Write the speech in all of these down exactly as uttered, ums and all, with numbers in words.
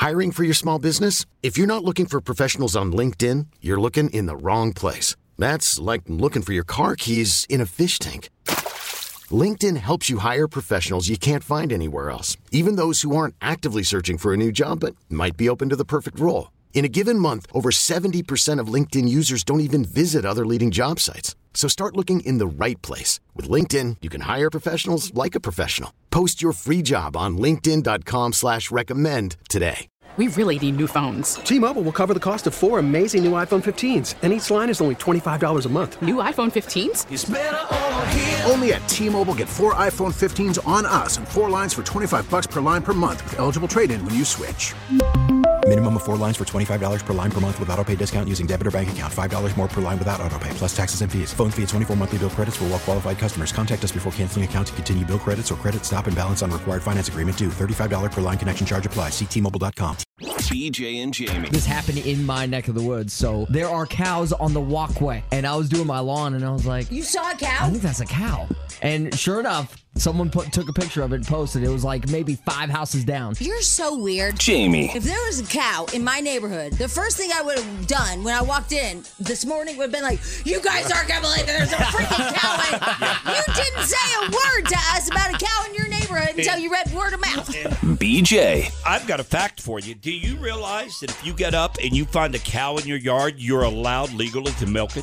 Hiring for your small business? If you're not looking for professionals on LinkedIn, you're looking in the wrong place. That's like looking for your car keys in a fish tank. LinkedIn helps you hire professionals you can't find anywhere else, even those who aren't actively searching for a new job but might be open to the perfect role. In a given month, over seventy percent of LinkedIn users don't even visit other leading job sites. So start looking in the right place. With LinkedIn, you can hire professionals like a professional. Post your free job on linkedin dot com slash recommend today. We really need new phones. T-Mobile will cover the cost of four amazing new iPhone fifteens, and each line is only twenty-five dollars a month. New iPhone fifteens? It's better over here. Only at T-Mobile, get four iPhone fifteens on us and four lines for twenty-five dollars per line per month with eligible trade-in when you switch. Minimum of four lines for twenty-five dollars per line per month with autopay discount using debit or bank account. five dollars more per line without autopay, plus taxes and fees. Phone fee at twenty-four monthly bill credits for well-qualified customers. Contact us before canceling account to continue bill credits or credit stop and balance on required finance agreement due. thirty-five dollars per line connection charge applies. See T Mobile dot com. B J and Jamie. This happened in my neck of the woods. So there are cows on the walkway. And I was doing my lawn and I was like, you saw a cow? I think that's a cow. And sure enough, someone put took a picture of it and posted. It was like maybe five houses down. You're so weird. Jamie. If there was a cow in my neighborhood, the first thing I would have done when I walked in this morning would have been like, you guys aren't going to believe there's a freaking cow. You didn't say a word to us about a cow in your neighborhood until you read word of mouth. B J. I've got a fact for you. Do you realize that if you get up and you find a cow in your yard, you're allowed legally to milk it?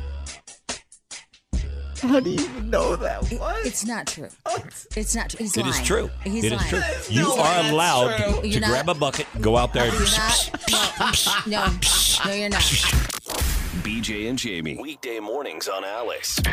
How do you even know that? What? It's not true. It's not true. He's It lying. is true. He's it lying. is true. He's You lying. are allowed to, to You're not- grab a bucket, go out there. You're not. No, no, no, you're not. B J and Jamie. Weekday mornings on Alice.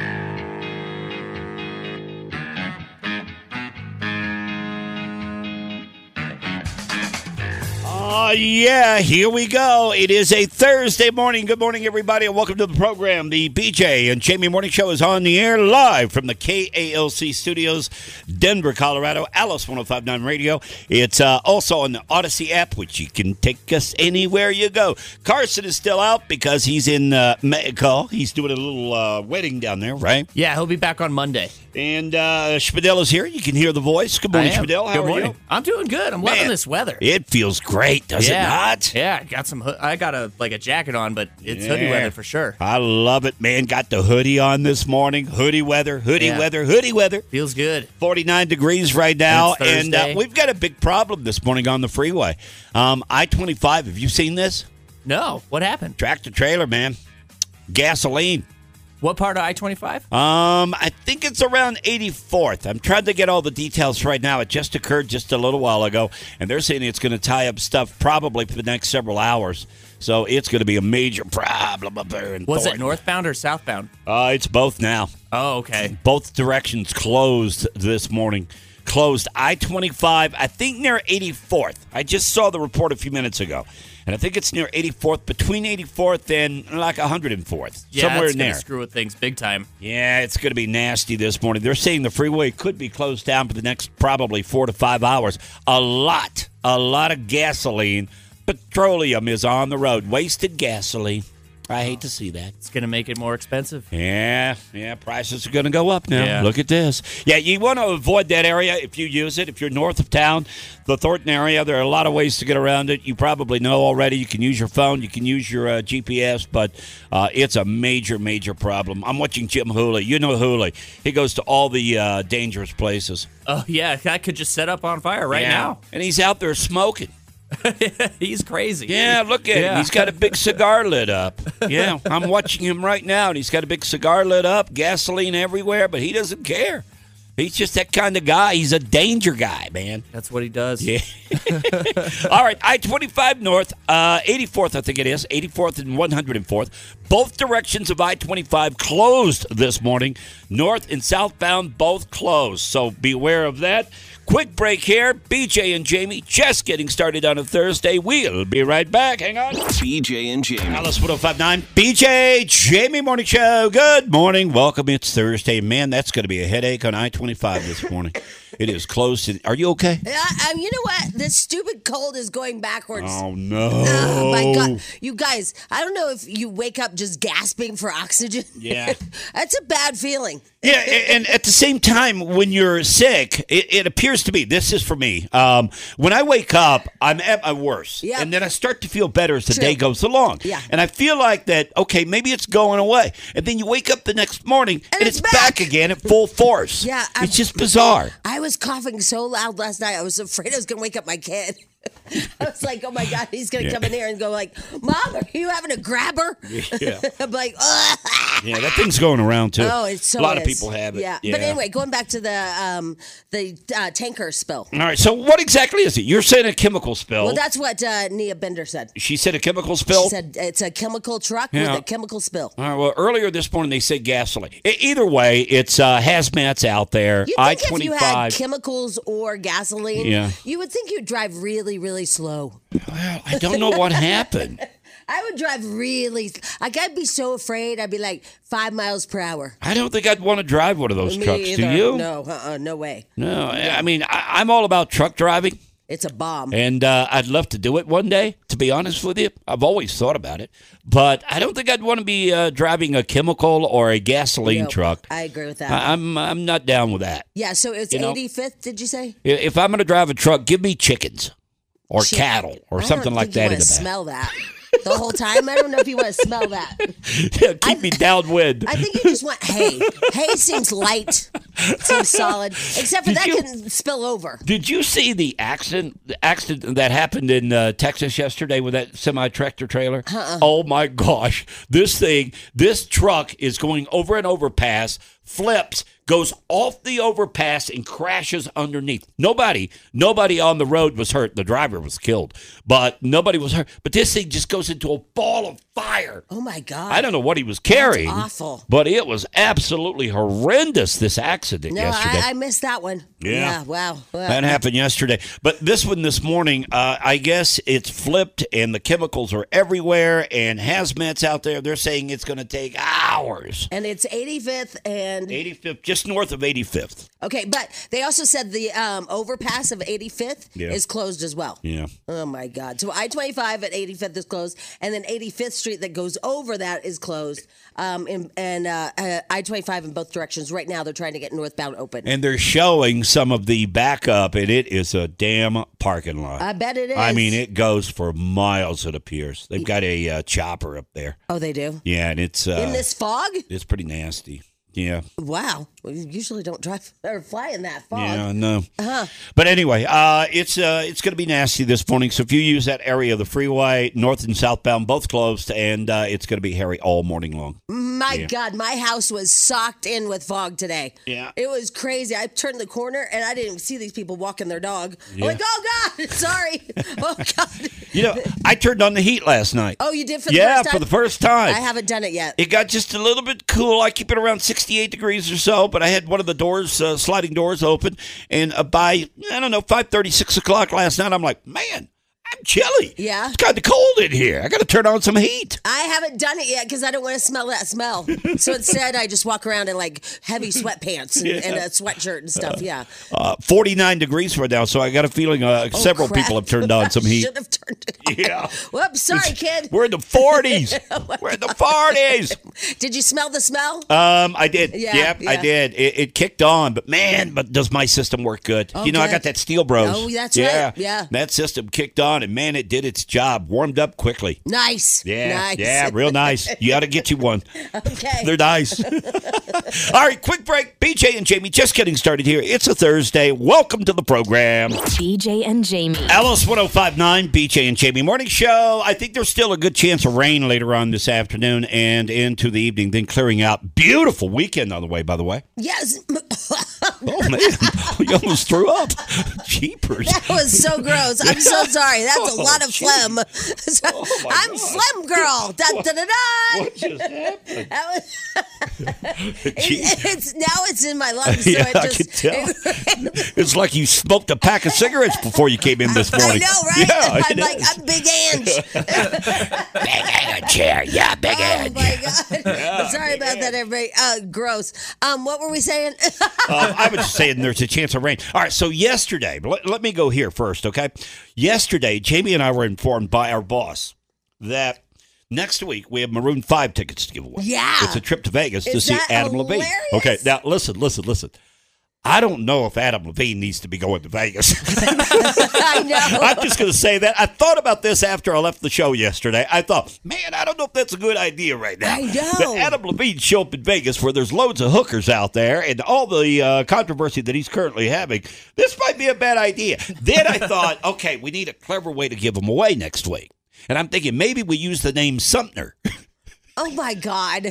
Oh, yeah, here we go. It is a Thursday morning. Good morning, everybody, and welcome to the program. The B J and Jamie Morning Show is on the air live from the K A L C studios, Denver, Colorado, Alice one oh five point nine Radio. It's uh, also on the Odyssey app, which you can take us anywhere you go. Carson is still out because he's in uh, Mexico. He's doing a little uh, wedding down there, right? Yeah, he'll be back on Monday. And uh, Spadell is here. You can hear the voice. Good morning, Spadell. How good are morning. you? I'm doing good. I'm loving Man, this weather. It feels great, does yeah. it not? Yeah, I got some. ho- I got a like a jacket on, but it's Yeah. hoodie weather for sure. I love it, man. Got the hoodie on this morning. Hoodie weather, hoodie Yeah. weather, hoodie weather. Feels good. forty-nine degrees right now. And it's And uh, Thursday. we've got a big problem this morning on the freeway. Um, I twenty-five, have you seen this? No, what happened? Tractor trailer, man. Gasoline. What part of I twenty-five? Um, I think it's around eighty-fourth. I'm trying to get all the details right now. It just occurred just a little while ago, and they're saying it's going to tie up stuff probably for the next several hours. So it's going to be a major problem up there in Was it Thornton. northbound or southbound? Uh, it's both now. Oh, okay. Both directions closed this morning. Closed I twenty-five, I think near eighty-fourth. I just saw the report a few minutes ago. And I think it's near eighty-fourth, between eighty-fourth and like one hundred fourth. Yeah, somewhere that's in gonna there. screw with things big time. Yeah, it's going to be nasty this morning. They're saying the freeway could be closed down for the next probably four to five hours. A lot, a lot of gasoline. Petroleum is on the road. Wasted gasoline. I hate to see that. It's going to make it more expensive. Yeah, yeah, prices are going to go up now. Yeah. Look at this. Yeah, you want to avoid that area if you use it. If you're north of town, the Thornton area, there are a lot of ways to get around it. You probably know already. You can use your phone. You can use your uh, G P S, but uh, it's a major, major problem. I'm watching Jim Hooley. You know Hooley. He goes to all the uh, dangerous places. Oh, yeah. That could just set up on fire right Yeah. now. And he's out there smoking. He's crazy. Yeah, look at Yeah. him. He's got a big cigar lit up. Yeah, I'm watching him right now, and he's got a big cigar lit up, gasoline everywhere, but he doesn't care. He's just that kind of guy. He's a danger guy, man. That's what he does. Yeah. All right, I twenty-five north, uh, eighty-fourth, I think it is, eighty-fourth and one hundred fourth. Both directions of I twenty-five closed this morning. North and southbound both closed, so beware of that. Quick break here. B J and Jamie just getting started on a Thursday. We'll be right back. Hang on. B J and Jamie. Alice one oh five point nine. B J, Jamie Morning Show. Good morning. Welcome. It's Thursday. Man, that's going to be a headache on I twenty-five this morning. It is close to. Are you okay? Uh, um, you know what? This stupid cold is going backwards. Oh no! Oh my God, you guys! I don't know if you wake up just gasping for oxygen. Yeah, that's a bad feeling. Yeah, and at the same time, when you're sick, it, it appears to me, this is for me, um, when I wake up, I'm at my worst. Yep. And then I start to feel better as the True. day goes along. Yeah. And I feel like that, okay, maybe it's going away. And then you wake up the next morning, and, And it's, it's back. back. again at full force. Yeah, It's I'm- just bizarre. I was coughing so loud last night. I was afraid I was going to wake up my kid. I was like, oh my God, he's going to Yeah. come in here and go like, Mom, are you having a grabber? Yeah. I'm like, ugh. Yeah, that thing's going around, too. Oh, it's so A lot is. of people have it. Yeah. But anyway, going back to the um, the uh, tanker spill. All right, so what exactly is it? You're saying a chemical spill. Well, that's what uh, Nia Bender said. She said a chemical spill? She said it's a chemical truck Yeah. with a chemical spill. All right, well, earlier this morning they said gasoline. E- either way, it's uh, hazmats out there. You I think if you had twenty-five. chemicals or gasoline, Yeah. you would think you'd drive really, really slow. Well, I don't know what happened. I would drive really. Like I'd be so afraid. I'd be like five miles per hour. I don't think I'd want to drive one of those Me trucks. either. Do you? No, uh-uh, no way. No. I mean, I, I'm all about truck driving, It's a bomb. and uh, I'd love to do it one day. To be honest with you, I've always thought about it, but I don't think I'd want to be uh, driving a chemical or a gasoline Nope, truck. I agree with that. I, I'm I'm not down with that. yeah, so it's You know? eighty-fifth. Did you say? I- If I'm going to drive a truck, give me chickens or Shit. cattle or I something don't like think you that in wanna the back. smell that the whole time. I don't know if you want to smell that. Yeah, keep me downwind. I think you just want hay. Hay seems light. It seems solid. Except for Did that you- can spill over. Did you see the accident the accident that happened in uh, Texas yesterday with that semi tractor trailer? Uh-uh. Oh my gosh! This thing, this truck is going over an overpass, flips, goes off the overpass, and crashes underneath. Nobody, nobody on the road was hurt. The driver was killed, but nobody was hurt. But this thing just goes into a ball of fire. Oh my God. I don't know what he was carrying. awful. But it was absolutely horrendous. This accident No, yesterday. I, I missed that one. Yeah. wow. Well, That happened yesterday. But this one this morning, uh, I guess it's flipped and the chemicals are everywhere and hazmats out there. They're saying it's going to take hours. And it's eighty-fifth and eighty-fifth, just north of eighty-fifth. okay, but they also said the um, overpass of eighty-fifth Yeah. is closed as well. Yeah. Oh my God! So I twenty-five at eighty-fifth is closed, and then eighty-fifth Street that goes over that is closed. Um, and and uh, uh, I twenty-five in both directions. Right now, they're trying to get northbound open. And they're showing some of the backup, and it is a damn parking lot. I bet it is. I mean, it goes for miles, it appears. They've got a uh, chopper up there. Oh, they do. Yeah, and it's uh, In this fog? It's pretty nasty. Yeah. Wow. Well, you usually don't drive or fly in that fog. Yeah, no. Uh-huh. But anyway, uh, it's uh, it's going to be nasty this morning. So if you use that area of the freeway, north and southbound, both closed, and uh, it's going to be hairy all morning long. My Yeah. God, my house was socked in with fog today. Yeah. It was crazy. I turned the corner and I didn't even see these people walking their dog. Yeah. I'm like, oh God, sorry. Oh God. You know, I turned on the heat last night. Oh, you did for the yeah, first time? for the first time. I haven't done it yet. It got just a little bit cool. I keep it around sixty-eight degrees or so, but I had one of the doors, uh, sliding doors open, and uh, by, I don't know, five thirty, six o'clock last night, I'm like, man, I'm chilly. Yeah. It's kind of cold in here. I got to turn on some heat. I haven't done it yet because I don't want to smell that smell. So instead, I just walk around in like heavy sweatpants and, Yeah. and a sweatshirt and stuff. Yeah. Uh, forty-nine degrees right now, so I got a feeling uh, Oh, several crap. people have turned on some I heat. should have turned it on. Yeah. Whoops, sorry, kid. We're in the forties. We're in the forties. Did you smell the smell? Um, I did. Yeah, yep, I yeah. did. It, it kicked on, but man, but does my system work good? Oh, you know, I good. got that Steel Bros. Oh, that's yeah, right. Yeah. That system kicked on, and man, it did its job. Warmed up quickly. Nice. Yeah, Nice. yeah, real nice. You ought to get you one. Okay. They're nice. All right, quick break. B J and Jamie just getting started here. It's a Thursday. Welcome to the program. B J and Jamie. Alice one oh five point nine, B J and Jamie Morning Show. I think there's still a good chance of rain later on this afternoon and into the evening, then clearing out. Beautiful weekend on the way, by the way. Yes. Oh, man. You almost threw up. Jeepers. That was so gross. I'm so sorry. That's a Oh, lot of gee. phlegm. Oh, my I'm God. phlegm girl. Da, da, da, da. What just happened? That was, Gee. it, it's now it's in my lungs. So Yeah, it I just, can tell. it- It's like you smoked a pack of cigarettes before you came in this I morning. know, right? Yeah, I'm it like, is. I'm Big Ange. Big Ange chair. Yeah, Big Oh, Ange. my God. Sorry about that, everybody. Uh, gross. Um, what were we saying? um, I was just saying there's a chance of rain. All right, so yesterday, let, let me go here first, okay? Yesterday, Jamie and I were informed by our boss that next week we have Maroon five tickets to give away. Yeah. It's a trip to Vegas to Is see that Adam Levine. hilarious? Okay, now listen, listen, listen. I don't know if Adam Levine needs to be going to Vegas. I know. I'm just going to say that. I thought about this after I left the show yesterday. I thought, man, I don't know if that's a good idea right now. I know. That Adam Levine show up in Vegas where there's loads of hookers out there and all the uh, controversy that he's currently having. This might be a bad idea. Then I thought, okay, we need a clever way to give him away next week. And I'm thinking maybe we use the name Sumter. Oh, my God.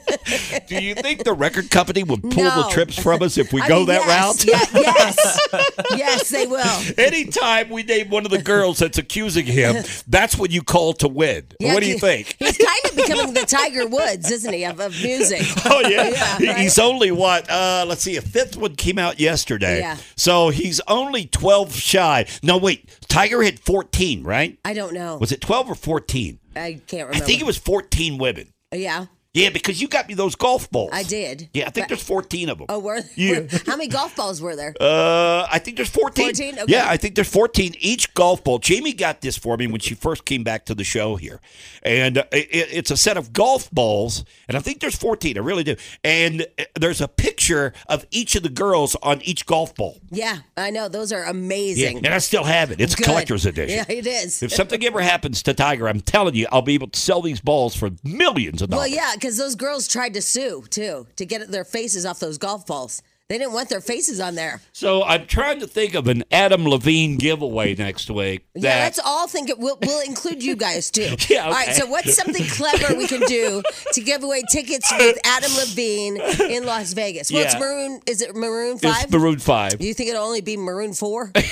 Do you think the record company would pull No. the trips from us if we I go mean, that yes, route? Yeah, yes. Yes, they will. Anytime we name one of the girls that's accusing him, that's when you call to win. Yeah, what do you he- think? He's kind of becoming the Tiger Woods, isn't he, of, of music? Oh, yeah. Yeah, He- right? He's only what? Uh, let's see. A fifth one came out yesterday. Yeah. So he's only twelve shy. No, wait. Tiger had fourteen, right? I don't know. Was it twelve or fourteen? I can't I remember. think it was fourteen women. Yeah, Yeah, because you got me those golf balls. I did. Yeah, I think But- there's fourteen of them. Oh, were, Yeah. were how many golf balls were there? Uh, I think there's fourteen. fourteen? Okay. Yeah, I think there's fourteen. Each golf ball. Jamie got this for me when she first came back to the show here. And uh, it, it's a set of golf balls, and I think there's fourteen. I really do. And uh, there's a picture of each of the girls on each golf ball. Yeah, I know. Those are Yeah, amazing. and I still have it. It's a Good. collector's edition. Yeah, it is. If something ever happens to Tiger, I'm telling you, I'll be able to sell these balls for millions of dollars. Well, yeah, because those girls tried to sue, too, to get their faces off those golf balls. They didn't want their faces on there. So I'm trying to think of an Adam Levine giveaway next week. Yeah, that- let's all think it. We'll, we'll include you guys, too. Yeah, All right, okay. so what's something clever we can do to give away tickets with Adam Levine in Las Vegas? Well, it's Yeah. Maroon. Is it Maroon five? It's Maroon five. Do you think it'll only be Maroon four? I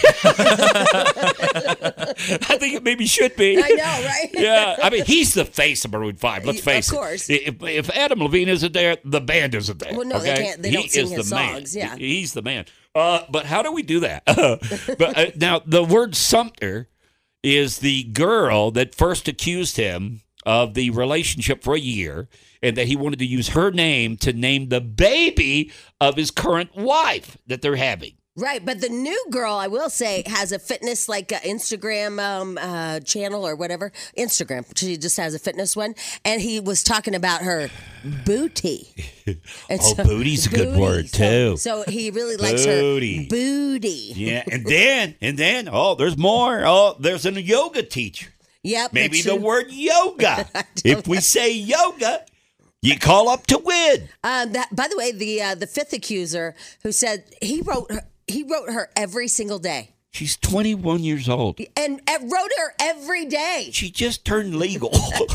think it maybe should be. I know, right? Yeah, I mean, he's the face of Maroon five. Let's Of face course. it. If, if Adam Levine isn't there, the band isn't there. Well, no, they okay? can't- they he don't sing is his the man. songs, yeah. He- he's the man. Uh, but how do we do that? but uh, now the word Sumter is the girl that first accused him of the relationship for a year, and that he wanted to use her name to name the baby of his current wife that they're having. Right, but the new girl, I will say, has a fitness like uh, Instagram um, uh, channel or whatever. Instagram, she just has a fitness one, and he was talking about her booty. And Oh, booty's a good word, too. So, so he really likes Booty. her booty. Yeah, and then and then oh, there's more. Oh, there's a yoga teacher. Yep. Maybe that's the true. word yoga. If we say yoga, you call up to win. Um, that, by the way, the uh, the fifth accuser who said he wrote her, he wrote her every single day. She's twenty-one years old. And uh, wrote her every day. She just turned legal.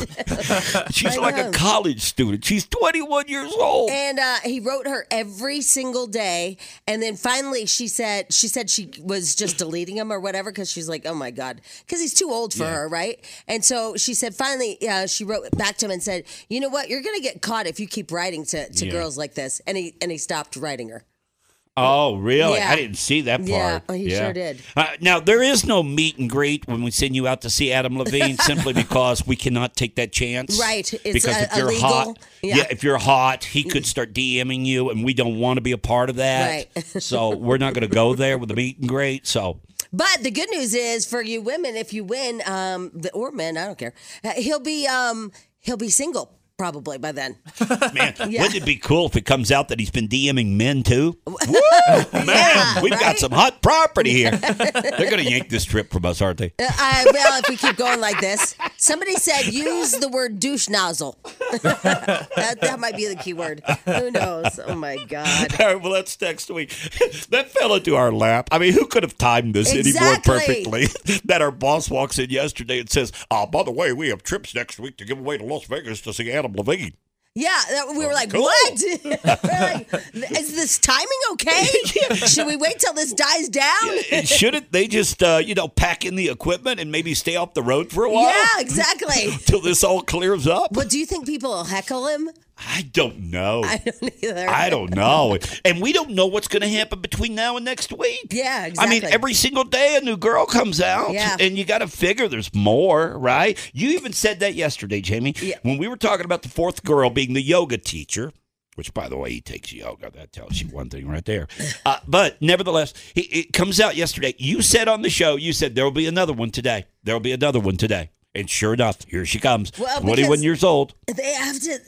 She's I like know. a college student. She's twenty-one years old. And uh, he wrote her every single day, and then finally she said she said she was just deleting him or whatever because she's like, oh my god, because he's too old for Yeah. her, right? And so she said finally uh, she wrote back to him and said, you know what, you're gonna get caught if you keep writing to, to Yeah. girls like this, and he and he stopped writing her. Oh, really? Yeah. I didn't see that part. Yeah, oh, he sure did. Uh, now, there is no meet and greet when we send you out to see Adam Levine simply because we cannot take that chance. Right. It's, because uh, if you're illegal. hot, Yeah. if you're hot, he could start DMing you, and we don't want to be a part of that. Right. So we're not going to go there with the meet and greet. So But the good news is for you women, if you win, um, the, or men, I don't care, uh, he'll be um, he'll be single probably by then. Man, Yeah. wouldn't it be cool if it comes out that he's been DMing men too? Woo! Man, Yeah, we've got right? some hot property here. They're going to yank this trip from us, aren't they? Uh, I, well, if we keep going like this, somebody said use the word douche nozzle. that, that might be the key word. Who knows? Oh my God. All right, well, that's next week. That fell into our lap. I mean, who could have timed this any more Exactly. perfectly that our boss walks in yesterday and says, oh, by the way, we have trips next week to give away to Las Vegas to see Adam Levine. Yeah, that, we were like, Cool. what? We're like, is this timing okay? Should we wait till this dies down? And shouldn't they just, uh, you know, pack in the equipment and maybe stay off the road for a while? Yeah, exactly. Till this all clears up? But do you think people will heckle him? I don't know. I don't either. I don't know. And we don't know what's going to happen between now and next week. Yeah, exactly. I mean, every single day a new girl comes out. Yeah. And you got to figure there's more, right? You even said that yesterday, Jamie, Yeah. when we were talking about the fourth girl being the yoga teacher. Which, by the way, he takes yoga. That tells you one thing right there. Uh, but nevertheless, he, it comes out yesterday. You said on the show, you said there will be another one today. There will be another one today. And sure enough, here she comes. Well, twenty-one because years old. They have to.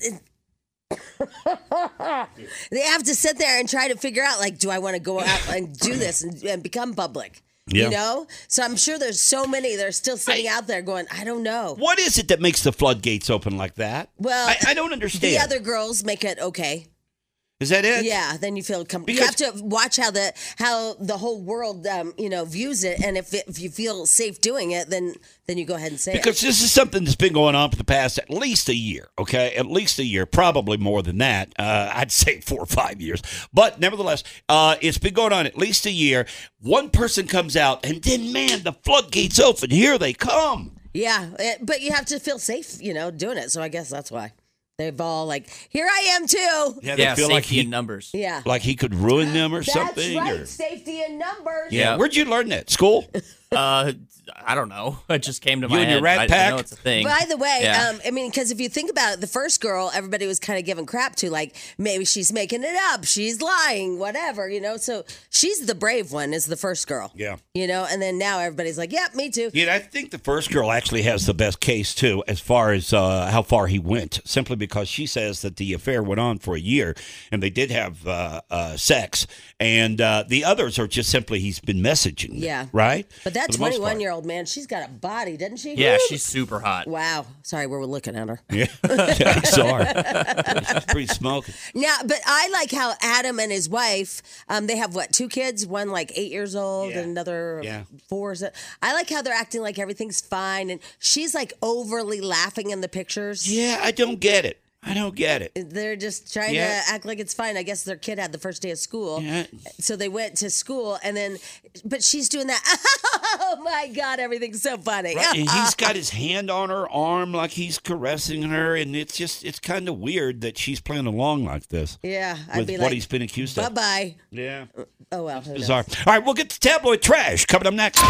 They have to sit there and try to figure out, like, do I want to go out and do this and, and become public? Yeah. You know? So I'm sure there's so many that are still sitting I- out there going, I don't know. What is it that makes the floodgates open like that? Well, I, I don't understand. The other girls make it okay. Is that it? Yeah, then you feel com- you Because- have to watch how the how the whole world um, you know views it, and if it, if you feel safe doing it, then then you go ahead and say Because it. this is something that's been going on for the past at least a year, okay? At least a year, probably more than that. Uh, I'd say four or five years. But nevertheless, uh, it's been going on at least a year. One person comes out, and then, man, the floodgates open. Here they come. Yeah, it, but you have to feel safe, you know, doing it. So I guess that's why they've all like, here I am too. Yeah, they Yeah, feel safety like he, in numbers. Yeah, like he could ruin them or that's something. right. Or, Safety in numbers. yeah. Yeah. Where'd you learn that? School? Uh, I don't know. It just came to You my and head. your Rat I, Pack? I know it's a thing. By the way, Yeah. um, I mean, because if you think about it, the first girl, everybody was kind of giving crap to, like, maybe she's making it up, she's lying, whatever, you know? So she's the brave one, is the first girl. Yeah. You know, and then now everybody's like, yep, me too. Yeah, I think the first girl actually has the best case, too, as far as uh, how far he went, simply because she says that the affair went on for a year, and they did have uh, uh, sex, and uh, the others are just simply he's been messaging them, Yeah. right? But that For the most part. twenty-one-year-old, man, she's got a body, doesn't she? Yeah, Woo! she's super hot. Wow. Sorry, we're looking at her. Yeah, I saw her. She's pretty smoking. Now, but I like how Adam and his wife, um, they have what, two kids? One like eight years old Yeah. and another Yeah. four. So I like how they're acting like everything's fine. And she's like overly laughing in the pictures. Yeah, I don't get it. I don't get it. They're just trying Yeah. to act like it's fine. I guess their kid had the first day of school. Yeah. So they went to school and then, but she's doing that. Oh my God, everything's so funny. Right, and he's got his hand on her arm like he's caressing her, and it's just, it's kind of weird that she's playing along like this. Yeah. I'd With be what like, he's been accused bye of. bye. Yeah. Oh, well. who knows? Bizarre. All right, we'll get to tabloid trash coming up next.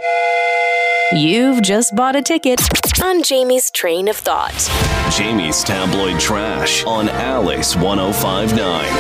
You've just bought a ticket on Jamie's train of thought. Jamie's tabloid trash on Alice ten fifty-nine.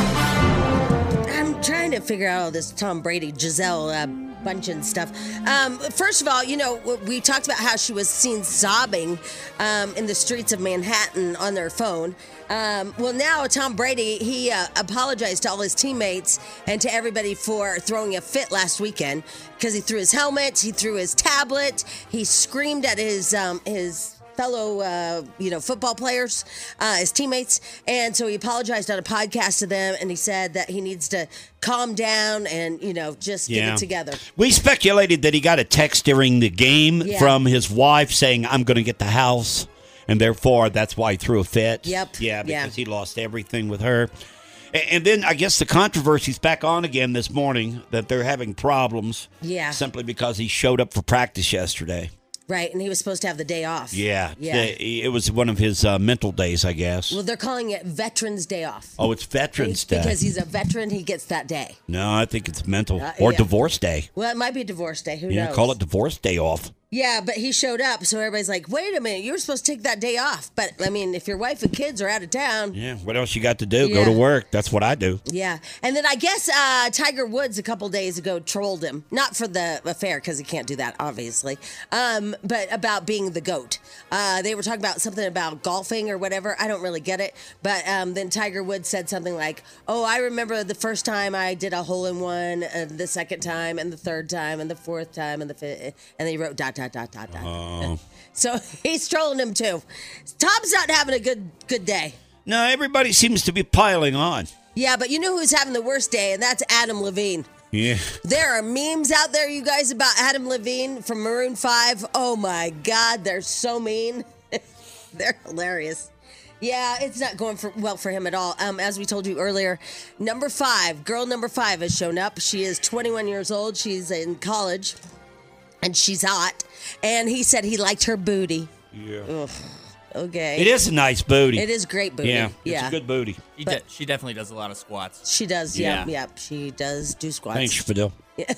I'm trying to figure out all this Tom Brady, Giselle uh, Bundchen stuff. Um, first of all, you know, we talked about how she was seen sobbing um, in the streets of Manhattan on their phone. Um, well, now Tom Brady, he uh, apologized to all his teammates and to everybody for throwing a fit last weekend because he threw his helmet, he threw his tablet, he screamed at his um, his fellow, uh, you know, football players, uh, his teammates. And so he apologized on a podcast to them, and he said that he needs to calm down and, you know, just get Yeah. it together. We speculated that he got a text during the game Yeah. from his wife saying, I'm going to get the house. And therefore, that's why he threw a fit. Yep. Yeah, Yeah. because he lost everything with her. A- And then I guess the controversy's back on again this morning that they're having problems. Yeah. Simply because he showed up for practice yesterday. Right, and he was supposed to have the day off. Yeah. Yeah. The- It was one of his uh, mental days, I guess. Well, they're calling it Veterans Day off. Oh, it's Veterans Day. Because he's a veteran, he gets that day. No, I think it's mental. Uh, or yeah. Divorce Day. Well, it might be Divorce Day. Who Yeah, knows? call it Divorce Day off. Yeah, but he showed up, so everybody's like, wait a minute, you were supposed to take that day off. But, I mean, if your wife and kids are out of town. Yeah, what else you got to do? Go Yeah. to work. That's what I do. Yeah. And then I guess uh, Tiger Woods a couple days ago trolled him. Not for the affair, because he can't do that, obviously. Um, but about being the GOAT. Uh, they were talking about something about golfing or whatever. I don't really get it. But um, then Tiger Woods said something like, oh, I remember the first time I did a hole-in-one, and the second time, and the third time, and the fourth time, and the fifth. And then he wrote dot, dot, dot, dot, dot. Oh. So he's trolling him, too. Tom's not having a good good day. No, everybody seems to be piling on. Yeah, but you know who's having the worst day, and that's Adam Levine. Yeah. There are memes out there, you guys, about Adam Levine from Maroon five. Oh, my God, they're so mean. They're hilarious. Yeah, it's not going for, well for him at all. Um, as we told you earlier, number five, girl number five has shown up. She is twenty-one years old. She's in college, and she's hot. And he said he liked her booty. Yeah. Ugh. Okay. It is a nice booty. It is great booty. Yeah, yeah. it's a good booty. She, But- de- she definitely does a lot of squats. She does. Yeah. Yep. Yep. She does do squats. Thanks, Fidel.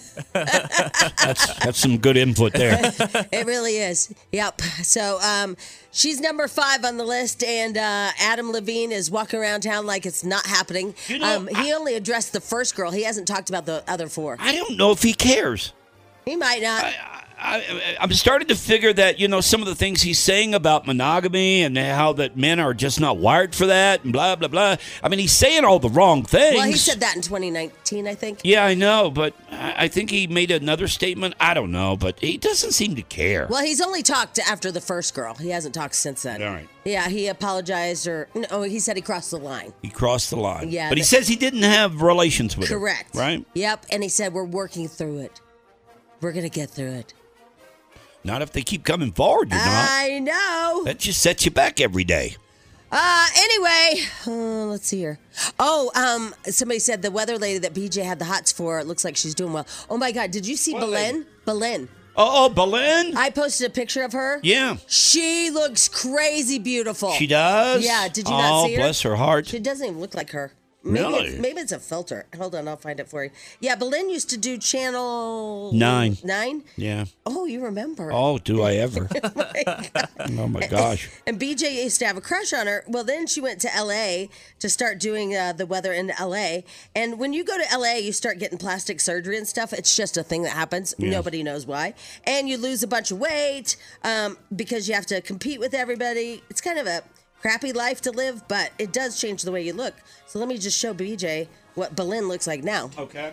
that's that's some good input there. It really is. Yep. So um, she's number five on the list, and uh, Adam Levine is walking around town like it's not happening. You know, um, he only addressed the first girl. He hasn't talked about the other four. I don't know if he cares. He might not. I, I, I'm starting to figure that, you know, some of the things he's saying about monogamy and how that men are just not wired for that and blah, blah, blah. I mean, he's saying all the wrong things. Well, he said that in twenty nineteen, I think. Yeah, I know, but I I think he made another statement. I don't know, but he doesn't seem to care. Well, he's only talked after the first girl. He hasn't talked since then. All right. Yeah, he apologized, or no, he said he crossed the line. He crossed the line. Yeah, But he the- says he didn't have relations with Correct. her. Right? Yep, and he said we're working through it. We're gonna get through it. Not if they keep coming forward, you're not. I know. That just sets you back every day. Uh, anyway, uh, let's see here. Oh, um, somebody said the weather lady that B J had the hots for, it looks like she's doing well. Oh my God, did you see Belen? Belen. Oh, oh, Belen? I posted a picture of her. Yeah. She looks crazy beautiful. She does? Yeah, did you Oh, not see her? bless her heart. She doesn't even look like her. Maybe Really? It's, maybe it's a filter. Hold on, I'll find it for you. Yeah, Belen used to do channel Nine. Nine? Yeah. Oh, you remember. Oh, do I ever? Oh, my gosh. And B J used to have a crush on her. Well, then she went to L A to start doing uh, the weather in L A. And when you go to L A, you start getting plastic surgery and stuff. It's just a thing that happens. Yeah. Nobody knows why. And you lose a bunch of weight um, because you have to compete with everybody. It's kind of a crappy life to live, but it does change the way you look. So let me just show B J what Belen looks like now. Okay.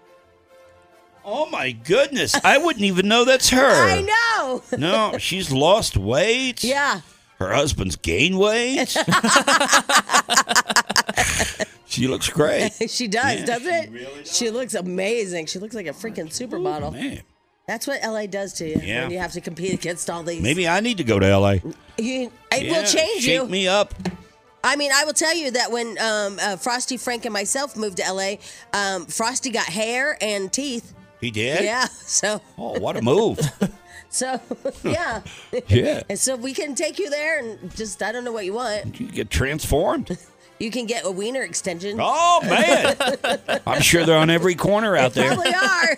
Oh, my goodness. I wouldn't even know that's her. I know. No, she's lost weight. Yeah. Her husband's gained weight. She looks great. She does, Yeah, doesn't she it? really does. She looks amazing. She looks like a freaking supermodel. Man, That's what L A does to you Yeah. when you have to compete against all these. maybe I need to go to L A. You, it Yeah, will change shake you. me up. I mean, I will tell you that when um, uh, Frosty, Frank, and myself moved to L A, um, Frosty got hair and teeth. He did? Yeah. So. Oh, what a move. So, yeah. Yeah. And so we can take you there and just, I don't know what you want. You get transformed. You can get a wiener extension. Oh, man. I'm sure they're on every corner out there. Probably are.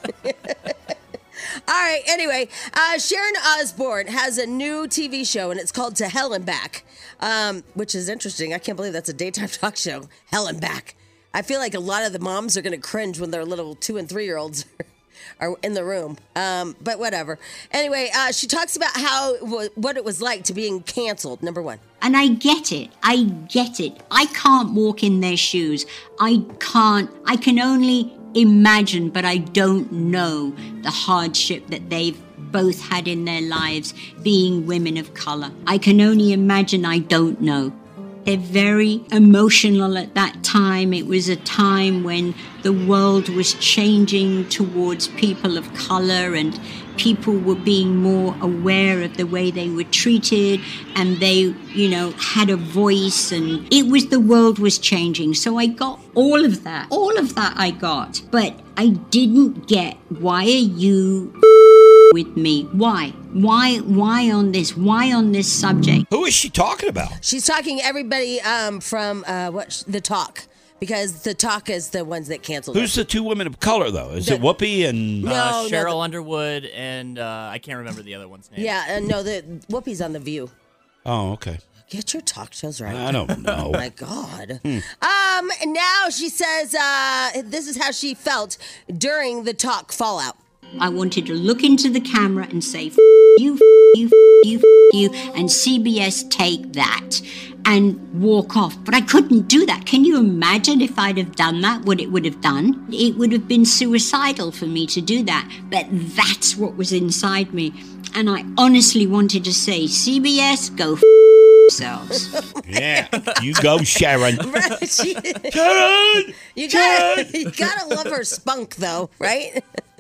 All right. Anyway, uh, Sharon Osbourne has a new T V show, and it's called To Hell and Back, um, which is interesting. I can't believe that's a daytime talk show. Hell and Back. I feel like a lot of the moms are going to cringe when their little two and three year olds are in the room. Um, but whatever. Anyway, uh, she talks about how what it was like to being canceled. Number one. And I get it. I get it. I can't walk in their shoes. I can't. I can only imagine, but I don't know the hardship that they've both had in their lives being women of color. I can only imagine. I don't know. They're very emotional at that time. It was a time when the world was changing towards people of color and people were being more aware of the way they were treated and they, you know, had a voice and it was the world was changing. So I got all of that. All of that I got. But I didn't get, why are you with me? Why? Why why on this? Why on this subject? Who is she talking about? She's talking everybody um, from uh, what the talk. Because the talk is the ones that canceled. Who's her. the two women of color, though? Is The- it Whoopi and... No, uh, no, Cheryl the- Underwood and uh, I can't remember the other one's name. Yeah, uh, no, the Whoopi's on The View. Oh, okay. Get your talk shows right. I don't know. Oh my God. Um, and now she says uh, this is how she felt during the talk fallout. I wanted to look into the camera and say, F- you, F- you, F- you, F- you, and C B S take that and walk off. But I couldn't do that. Can you imagine if I'd have done that, what it would have done? It would have been suicidal for me to do that. But that's what was inside me. And I honestly wanted to say, C B S, go F- yourselves. Yeah, you go, Sharon. Right? She, Sharon! you gotta, you gotta love her spunk, though, right?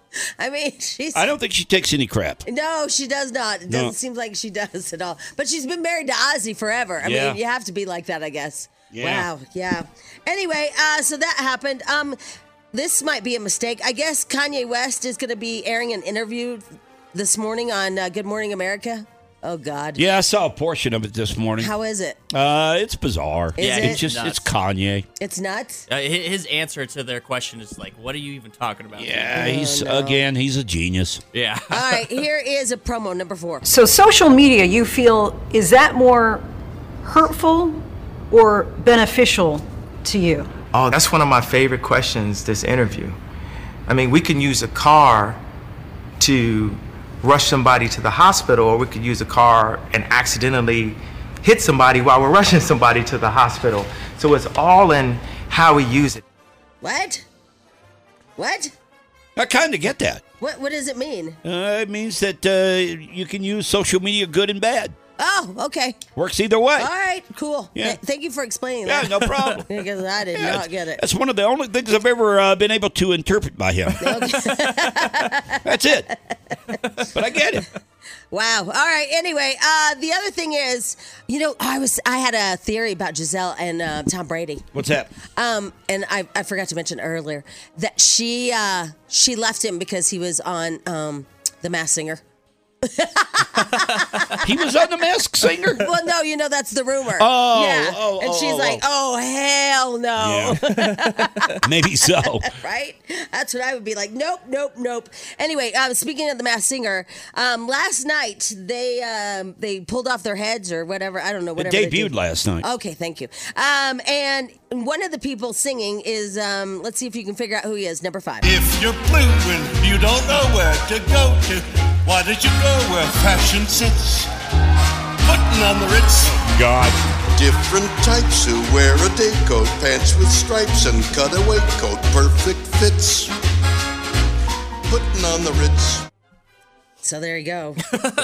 I mean, she's. I don't think she takes any crap. No, she does not. It doesn't No. seem like she does at all. But she's been married to Ozzy forever. I Yeah. mean, you have to be like that, I guess. Yeah. Wow. Yeah. Anyway, uh, so that happened. Um, this might be a mistake. I guess Kanye West is going to be airing an interview this morning on uh, Good Morning America. Oh, God. Yeah, I saw a portion of it this morning. How is it? Uh, it's bizarre. Is yeah, it? It's just, nuts. it's Kanye. It's nuts? Uh, hi- his answer to their question is like, what are you even talking about? Yeah, he's, again, he's a genius. Yeah. All right, here is a promo number four. So social media, you feel, is that more hurtful or beneficial to you? Oh, that's one of my favorite questions this interview. I mean, we can use a car to rush somebody to the hospital, or we could use a car and accidentally hit somebody while we're rushing somebody to the hospital. So it's all in how we use it. What? What? I kind of get that. What What does it mean? Uh, it means that uh, you can use social media good and bad. Oh, okay. Works either way. All right, cool. Yeah. Th- thank you for explaining Yeah, that. no problem. Because I did Yeah, not get it. That's one of the only things I've ever uh, been able to interpret by him. That's it. But I get it. Wow. All right. Anyway, uh, the other thing is, you know, I was I had a theory about Giselle and uh, Tom Brady. What's that? Um, and I, I forgot to mention earlier that she uh, she left him because he was on um, The Masked Singer. He was on The Masked Singer? Well, no, you know, that's the rumor. Oh, yeah. oh, And oh, she's oh, like, oh, hell no. Yeah. Maybe so. Right? That's what I would be like. Nope, nope, nope. Anyway, um, speaking of The Masked Singer, um, last night they um, they pulled off their heads or whatever. I don't know. It Whatever they debuted did. last night. Okay, thank you. Um, and one of the people singing is, um, let's see if you can figure out who he is. Number five. If you're blue and you don't know where to go to, why don't you go where fashion sits? Putting on the Ritz. God. Different types who wear a day coat, pants with stripes and cutaway coat, perfect fits. Putting on the Ritz. So there you go.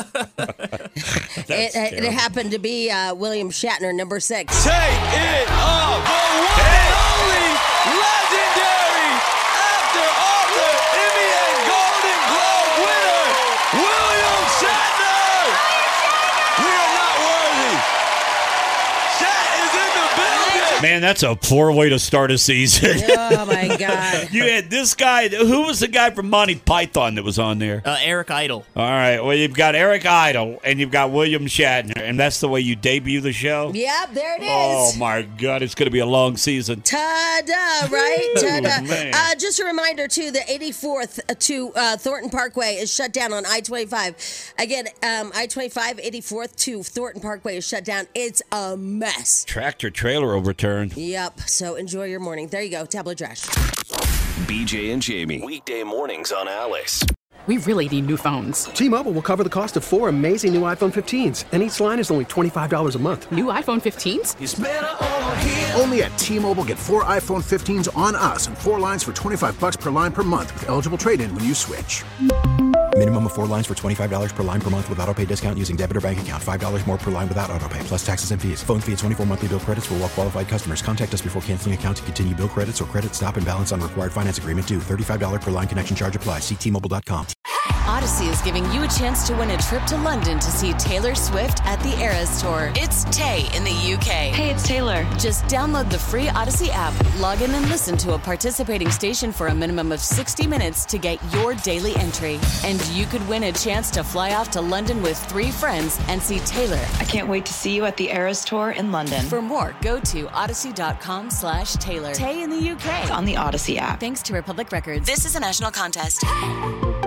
it, it, it happened to be uh, William Shatner, number six. Take it off the one and only legendary actor, author, Emmy and Golden Globe winner, William Shatner. We are not worthy. Shat is in the building. Man, that's a poor way to start a season. Oh, my God. You had this guy. Who was the guy from Monty Python that was on there? Uh, Eric Idle. All right. Well, you've got Eric Idle and you've got William Shatner, and that's the way you debut the show? Yep, there it is. Oh, my God. It's going to be a long season. Ta-da, right? Ta-da. man. Uh, just a reminder, too, the eighty-fourth to uh, Thornton Parkway is shut down on I twenty-five. Again, um, I twenty-five, eighty-fourth to Thornton Parkway is shut down. It's a mess. Tractor trailer overturned. Yep. So enjoy your morning. There you go. Tablet trash. B J and Jamie. Weekday mornings on Alice. We really need new phones. T-Mobile will cover the cost of four amazing new iPhone fifteens, and each line is only twenty-five dollars a month. New iPhone fifteens? It's better over here. Only at T-Mobile, get four iPhone fifteens on us and four lines for twenty-five bucks per line per month with eligible trade-in when you switch. Minimum of four lines for twenty-five dollars per line per month with autopay discount using debit or bank account. five dollars more per line without autopay, plus taxes and fees. Phone fee at twenty-four monthly bill credits for well-qualified customers. Contact us before canceling account to continue bill credits or credit stop and balance on required finance agreement due. thirty-five dollars per line connection charge applies. See T Mobile dot com. Odyssey is giving you a chance to win a trip to London to see Taylor Swift at the Eras Tour. It's Tay in the U K. Hey, it's Taylor. Just download the free Odyssey app, log in and listen to a participating station for a minimum of sixty minutes to get your daily entry. And you could win a chance to fly off to London with three friends and see Taylor. I can't wait to see you at the Eras Tour in London. For more, go to odyssey.com slash Taylor. Tay in the U K. It's on the Odyssey app. Thanks to Republic Records. This is a national contest.